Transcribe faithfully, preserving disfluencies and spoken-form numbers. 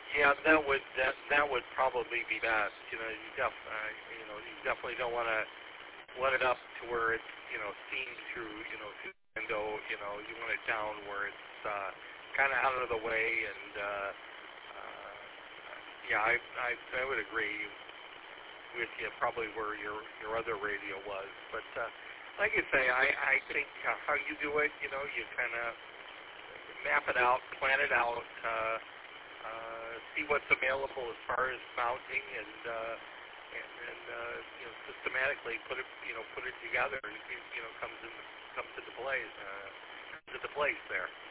Yeah, that would that that would probably be best. You know, you def uh, you know you definitely don't want to let it up to where it's you know seen through you know through the window. You know, you want it down where it's uh, kind of out of the way. And uh, uh, yeah, I, I I would agree with you. Probably where your your other radio was, but uh, like you say, I I think uh, how you do it. You know, you kind of map it out, plan it out. Uh, uh, see what's available as far as mounting, and uh, and, and uh, you know systematically put it you know put it together. It, you know comes in comes into place uh, comes into place there.